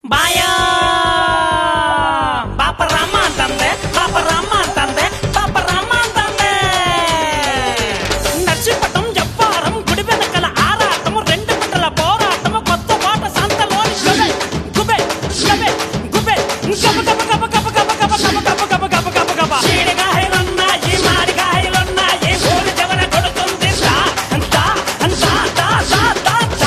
బాయా బాప రామ అంతందే బాప రామ అంతందే బాప రామ అంతందే నర్సిపటం జప్పారం గుడి వెనకల ఆరాటము రెండు బిడ్డల పోరాటము కొత్త పాట సంతలోని గుబే గబే గుబే గబ గబ గబ గబ గబ గబ గబ గబ గబ గబ గబ గబ చీడగాయలున్నాయి మాడిగాయలున్నాయి ఊరి జవన కొడుతుంది అంతా అంతా తా తా తా తా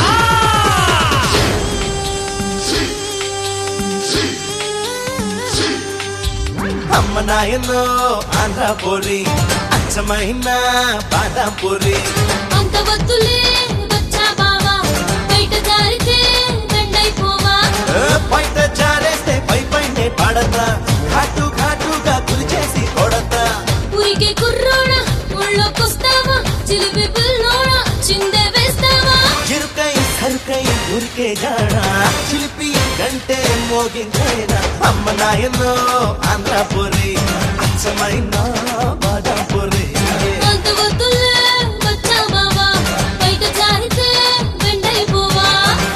అమ్మ నాయనో ఆంధ్ర పూరి అచ్చమైన బాదం పూరి అంత వద్దులే వచ్చా బావా బయట జారితే దండైపోవా బయట జారేస్తే పై పైనే పడతా ఘాటు ఘాటుగా గురిచేసి కొడతా ఊరికే కుర్రోడా ఒళ్ళోకొస్తావా చిలిపి పిల్లోడా చిందే వేస్తావా ఇరుకై సరుకై ఊరికే జాడా చిలిపి గంటే మోగించేనా అమ్మ నాయనో ఆంధ్ర పూరి అచ్చమైన బాదం పూరి అంత వద్దులే వచ్చా బావా బయట జారితే దండైపోవా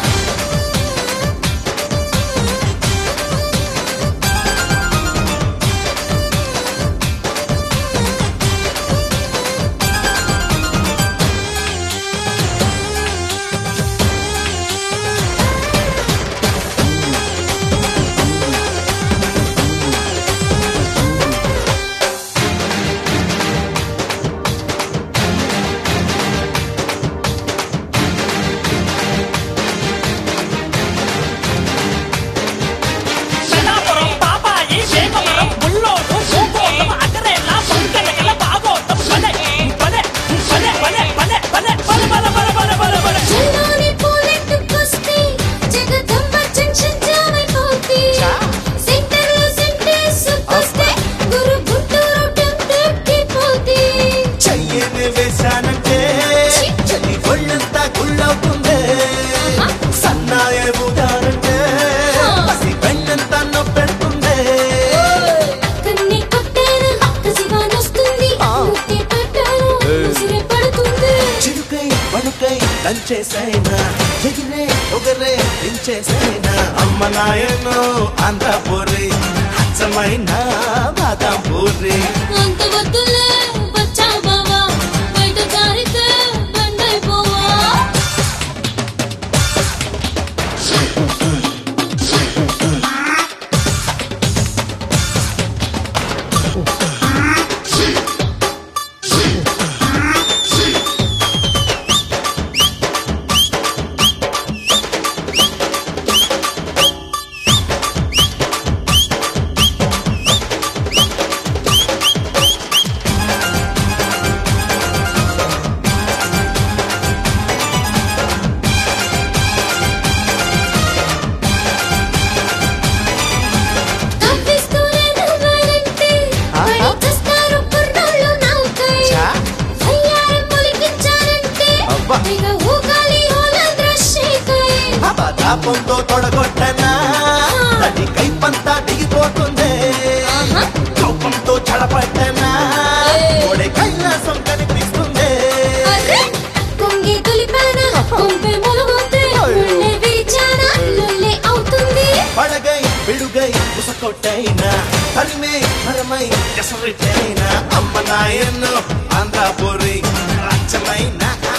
పెనాపురం బాబాయి వేమవరం బుల్లోడు భూగోళం అగరేలా పంకనకల బాగోతం పదే పదే పదే పదే పదే పదే పదే పదే పదే పదే పదే చెల్లోని పూలెట్టుకొస్తే జగదంబ జంక్షన్ జామైపోతే సెంటర్లో సెంటర్స్ వస్తే గురు గుంటూరు టెంప్టెక్కిపోతే చెయ్యని వేశానంటే చెల్లి ఒళ్ళంతా గుళ్ళవుతుంది సన్నాయ ఊదానంటే పసి పెళ్ళంతా నొప్పెడుతుంది కన్ని కొట్టేనా కసివానొస్తుంది ముక్కే పెట్టాను ఉసిరే పడుతుంది చిరుకై పడుకై దంచేసైనా ఎగిరే ఒగరే దించేసైనా అమ్మ నాయను ఆంధ్ర పూరి అచ్చమైన బాదం పూరి అంత వద్దులే వచ్చా బావా బయట జారితే దండైపోవా తప్పిస్తూనే నవ్వాలంటే పడి చస్తారు కుర్రోళ్ళు నవ్వుకై అయ్యారం మొలికించాలంటే అబ్బా. ఇక ఊగాలి ఓలంద్ర షేకై తాపంతో తొడగొట్టనా తడి కైపంతా దిగిపోతుంది కోపంతో చడపట్టనా ఒడే కైలాసం కనిపిస్తుంది అరే కొంగి తులిపానా కొంపే మొలగొతే ముళ్ళే విరిచానా లొల్లే అవుతుంది పడగై పిడుగై ముసకొట్టైనా తరిమే మరమై ఎసరిటైనా అమ్మ నాయను ఆంధ్ర పూరి అచ్చమైన